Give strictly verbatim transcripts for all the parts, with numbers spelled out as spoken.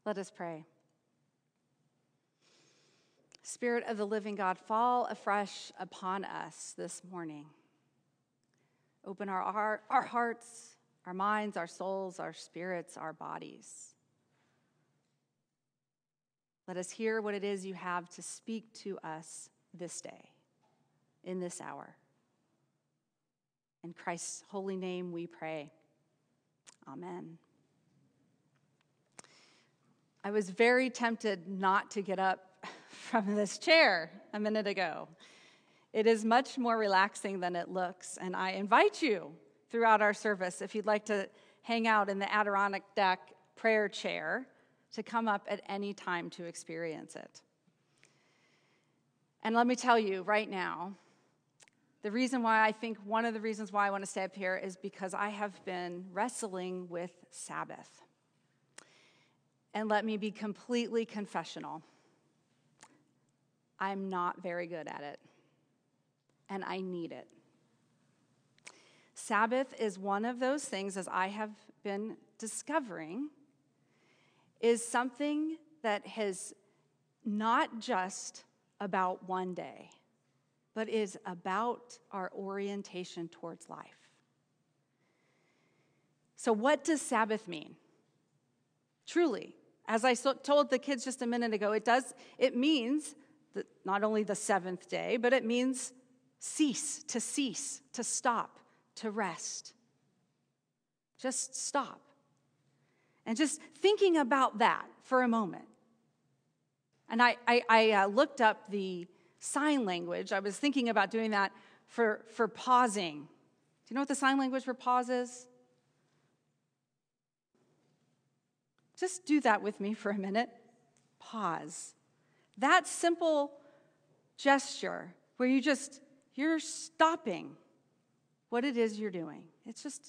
Let us pray. Spirit of the living God, fall afresh upon us this morning. Open our, our, our hearts, our minds, our souls, our spirits, our bodies. Let us hear what it is you have to speak to us this day, in this hour. In Christ's holy name we pray. Amen. I was very tempted not to get up from this chair a minute ago. It is much more relaxing than it looks, and I invite you throughout our service, if you'd like to hang out in the Adirondack prayer chair, to come up at any time to experience it. And let me tell you right now, the reason why I think one of the reasons why I want to stay up here is because I have been wrestling with Sabbath. And let me be completely confessional. I'm not very good at it, and I need it. Sabbath is one of those things, as I have been discovering, is something that is not just about one day, but is about our orientation towards life. So what does Sabbath mean? Truly, as I so told the kids just a minute ago, it does. It means that not only the seventh day, but it means cease, to cease, to stop, to rest. Just stop. And just thinking about that for a moment. And I, I, I uh, looked up the sign language. I was thinking about doing that for, for pausing. Do you know what the sign language for pause is? Just do that with me for a minute. Pause. That simple gesture where you just, you're stopping what it is you're doing. It's just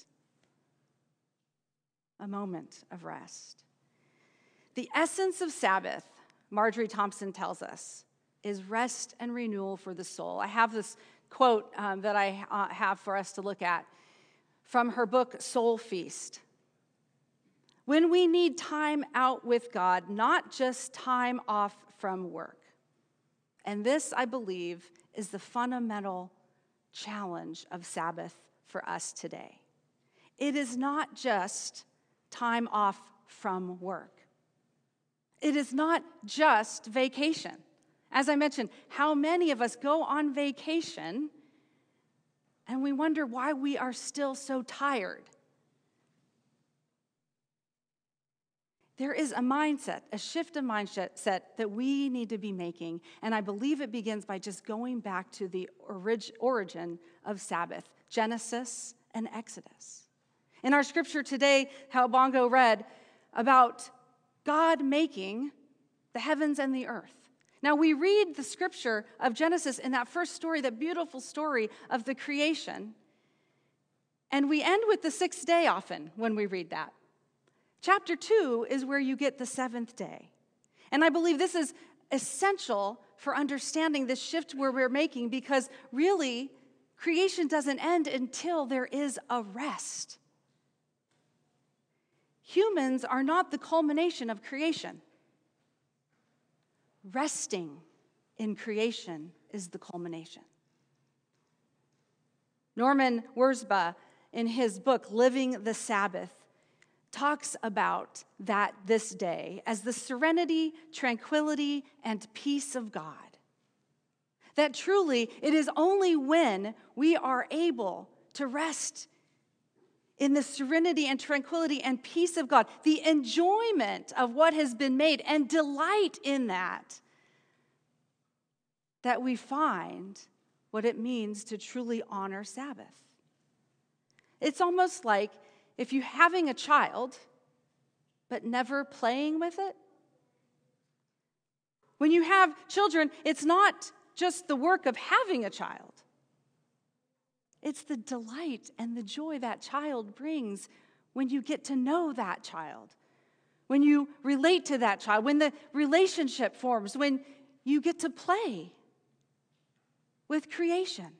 a moment of rest. The essence of Sabbath, Marjorie Thompson tells us, is rest and renewal for the soul. I have this quote um, that I uh, have for us to look at from her book, Soul Feast. When we need time out with God, not just time off from work. And this, I believe, is the fundamental challenge of Sabbath for us today. It is not just time off from work. It is not just vacation. As I mentioned, how many of us go on vacation and we wonder why we are still so tired? There is a mindset, a shift of mindset that we need to be making, and I believe it begins by just going back to the orig- origin of Sabbath, Genesis and Exodus. In our scripture today, how Bongo read about God making the heavens and the earth. Now, we read the scripture of Genesis in that first story, that beautiful story of the creation, and we end with the sixth day often when we read that. Chapter two is where you get the seventh day. And I believe this is essential for understanding this shift where we're making, because really, creation doesn't end until there is a rest. Humans are not the culmination of creation. Resting in creation is the culmination. Norman Wurzba, in his book, Living the Sabbath, talks about that this day as the serenity, tranquility, and peace of God. That truly, it is only when we are able to rest in the serenity and tranquility and peace of God, the enjoyment of what has been made and delight in that, that we find what it means to truly honor Sabbath. It's almost like if you're having a child, but never playing with it. When you have children, it's not just the work of having a child. It's the delight and the joy that child brings when you get to know that child, when you relate to that child, when the relationship forms, when you get to play with creation.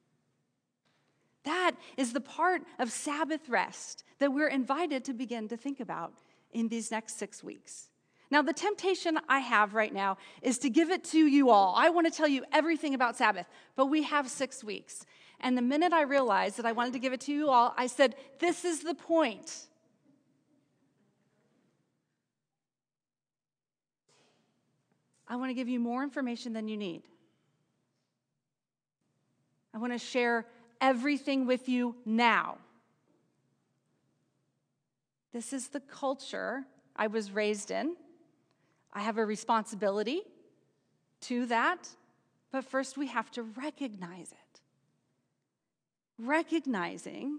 That is the part of Sabbath rest that we're invited to begin to think about in these next six weeks. Now, the temptation I have right now is to give it to you all. I want to tell you everything about Sabbath, but we have six weeks. And the minute I realized that I wanted to give it to you all, I said, this is the point. I want to give you more information than you need. I want to share everything with you now. This is the culture I was raised in. I have a responsibility to that, but first we have to recognize it. Recognizing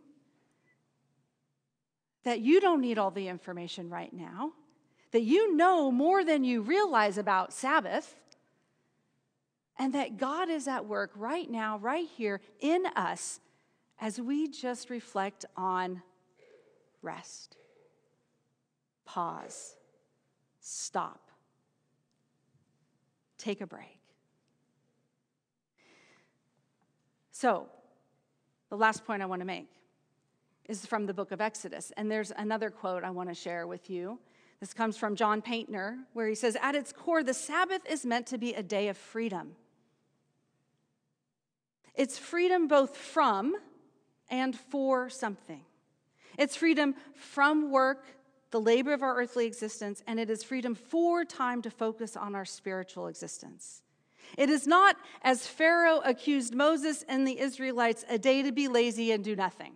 that you don't need all the information right now, that you know more than you realize about Sabbath, and that God is at work right now, right here in us, as we just reflect on rest, pause, stop. Take a break. So, the last point I want to make is from the book of Exodus. And there's another quote I want to share with you. This comes from John Paintner, where he says, at its core, the Sabbath is meant to be a day of freedom. It's freedom both from and for something. It's freedom from work, the labor of our earthly existence, and it is freedom for time to focus on our spiritual existence. It is not, as Pharaoh accused Moses and the Israelites, a day to be lazy and do nothing.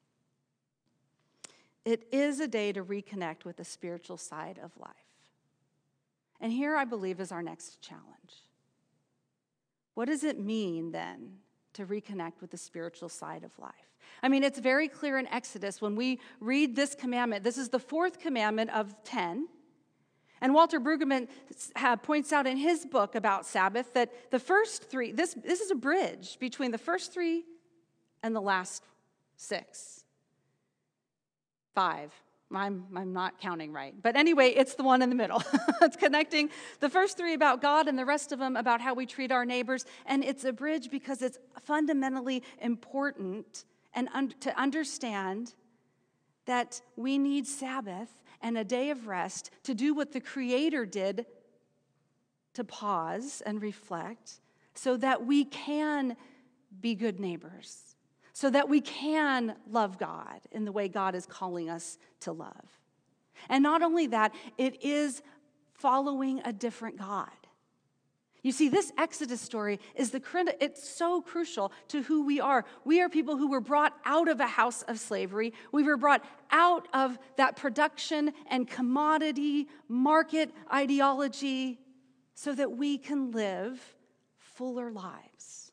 It is a day to reconnect with the spiritual side of life. And here, I believe, is our next challenge. What does it mean, then, to reconnect with the spiritual side of life? I mean, it's very clear in Exodus when we read this commandment. This is the fourth commandment of ten. And Walter Brueggemann points out in his book about Sabbath that the first three, this, this is a bridge between the first three and the last six. Five. I'm, I'm not counting right. But anyway, it's the one in the middle. It's connecting the first three about God and the rest of them about how we treat our neighbors. And it's a bridge because it's fundamentally important and un- to understand that we need Sabbath and a day of rest to do what the Creator did, to pause and reflect so that we can be good neighbors, so that we can love God in the way God is calling us to love. And not only that, it is following a different God. You see, this Exodus story is the it's so crucial to who we are. We are people who were brought out of a house of slavery. We were brought out of that production and commodity market ideology so that we can live fuller lives.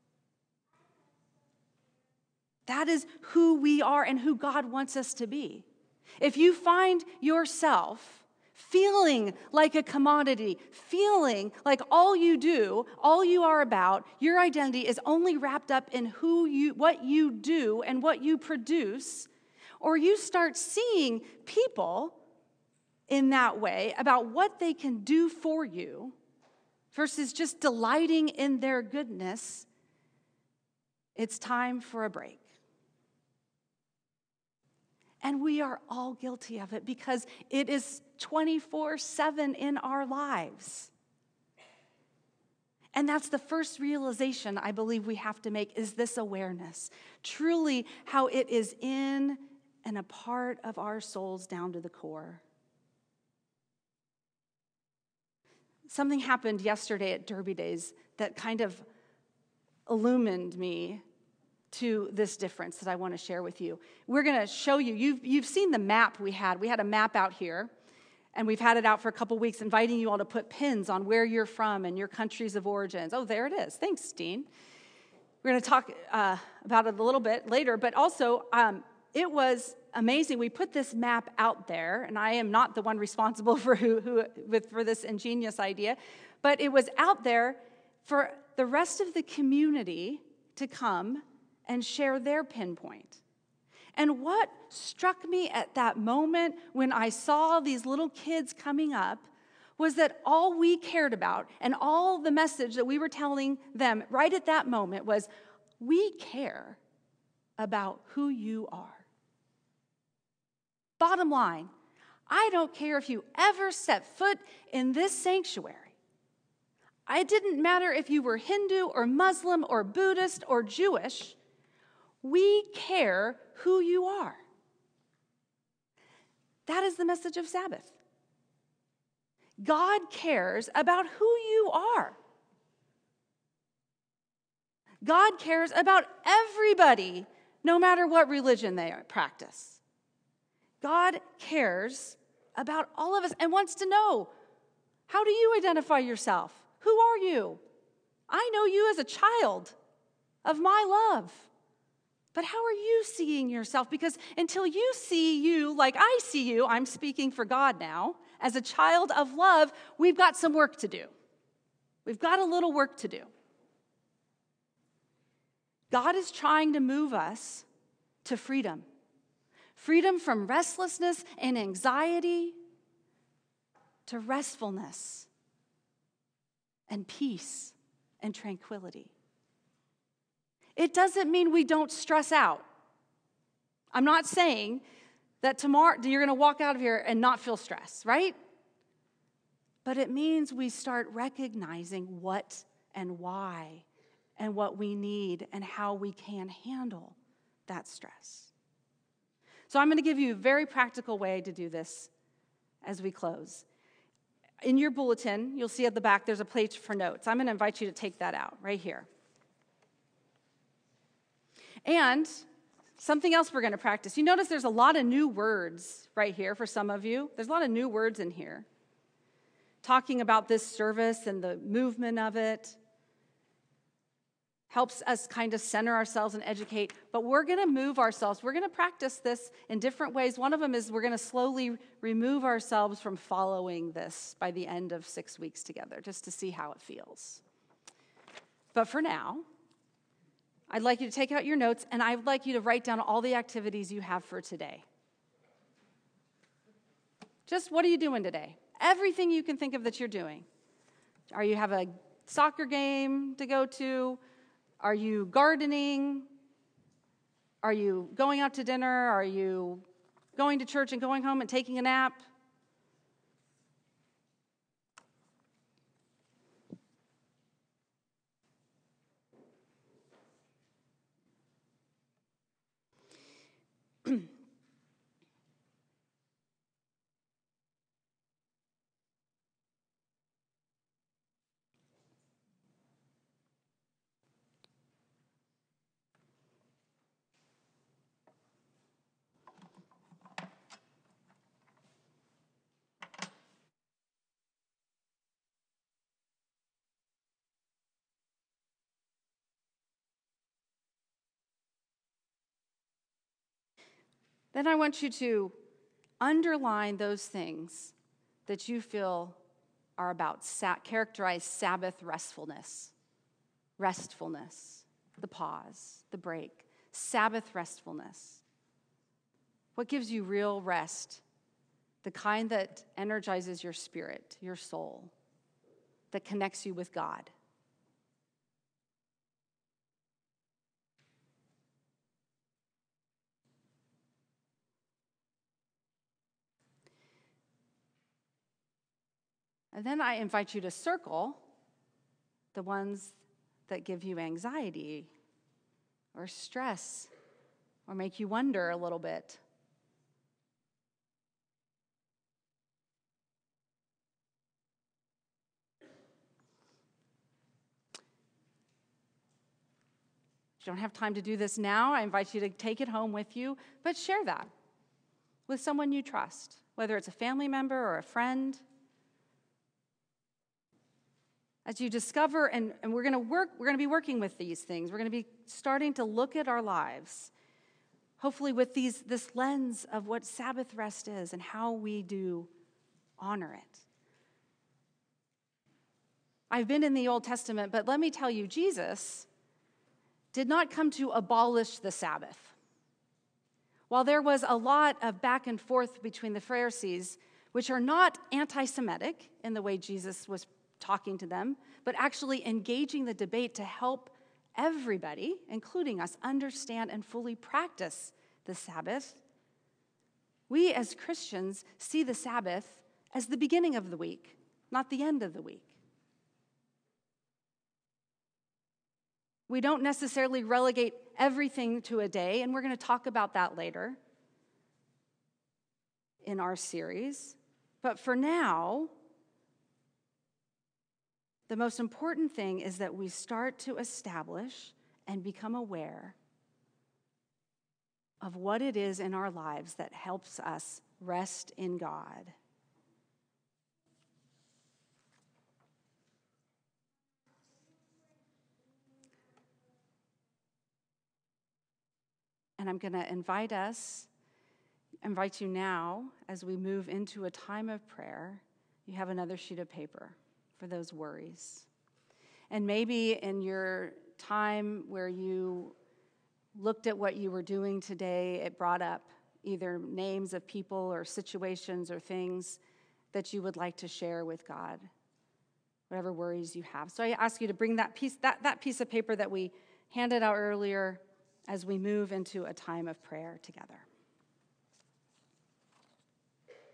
That is who we are and who God wants us to be. If you find yourself feeling like a commodity, feeling like all you do, all you are about, your identity is only wrapped up in who you, what you do and what you produce, or you start seeing people in that way about what they can do for you versus just delighting in their goodness, it's time for a break. And we are all guilty of it because it is twenty-four seven in our lives. And that's the first realization I believe we have to make is this awareness. Truly how it is in and a part of our souls down to the core. Something happened yesterday at Derby Days that kind of illumined me to this difference that I want to share with you. We're going to show you, you've, you've seen the map we had. We had a map out here, and we've had it out for a couple weeks, inviting you all to put pins on where you're from and your countries of origins. Oh, there it is. Thanks, Dean. We're going to talk uh, about it a little bit later, but also um, it was amazing. We put this map out there, and I am not the one responsible for who, who with for this ingenious idea, but it was out there for the rest of the community to come and share their pinpoint. And what struck me at that moment when I saw these little kids coming up was that all we cared about and all the message that we were telling them right at that moment was, we care about who you are. Bottom line, I don't care if you ever set foot in this sanctuary. It didn't matter if you were Hindu or Muslim or Buddhist or Jewish. We care who you are. That is the message of Sabbath. God cares about who you are. God cares about everybody, no matter what religion they practice. God cares about all of us and wants to know, how do you identify yourself? Who are you? I know you as a child of my love. But how are you seeing yourself? Because until you see you like I see you, I'm speaking for God now, as a child of love, we've got some work to do. We've got a little work to do. God is trying to move us to freedom. Freedom from restlessness and anxiety to restfulness and peace and tranquility. It doesn't mean we don't stress out. I'm not saying that tomorrow you're going to walk out of here and not feel stress, right? But it means we start recognizing what and why and what we need and how we can handle that stress. So I'm going to give you a very practical way to do this as we close. In your bulletin, you'll see at the back there's a place for notes. I'm going to invite you to take that out right here. And something else we're going to practice. You notice there's a lot of new words right here for some of you. There's a lot of new words in here. Talking about this service and the movement of it helps us kind of center ourselves and educate. But we're going to move ourselves. We're going to practice this in different ways. One of them is we're going to slowly remove ourselves from following this by the end of six weeks together, just to see how it feels. But for now, I'd like you to take out your notes, and I would like you to write down all the activities you have for today. Just what are you doing today? Everything you can think of that you're doing. Are you have a soccer game to go to? Are you gardening? Are you going out to dinner? Are you going to church and going home and taking a nap? Then I want you to underline those things that you feel are about, characterize Sabbath restfulness, restfulness, the pause, the break, Sabbath restfulness. What gives you real rest? The kind that energizes your spirit, your soul, that connects you with God. And then I invite you to circle the ones that give you anxiety or stress or make you wonder a little bit. If you don't have time to do this now, I invite you to take it home with you, but share that with someone you trust, whether it's a family member or a friend. As you discover, and, and we're going to work, we're going to be working with these things. We're going to be starting to look at our lives, hopefully with these this lens of what Sabbath rest is and how we do honor it. I've been in the Old Testament, but let me tell you, Jesus did not come to abolish the Sabbath. While there was a lot of back and forth between the Pharisees, which are not anti-Semitic in the way Jesus was talking to them, but actually engaging the debate to help everybody, including us, understand and fully practice the Sabbath, We as Christians see the Sabbath as the beginning of the week, not the end of the week. We don't necessarily relegate everything to a day, and we're going to talk about that later in our series. But for now, the most important thing is that we start to establish and become aware of what it is in our lives that helps us rest in God. And I'm going to invite us, invite you now, as we move into a time of prayer, you have another sheet of paper for those worries. And maybe in your time where you looked at what you were doing today, it brought up either names of people or situations or things that you would like to share with God, whatever worries you have. So I ask you to bring that piece, that, that piece of paper that we handed out earlier as we move into a time of prayer together.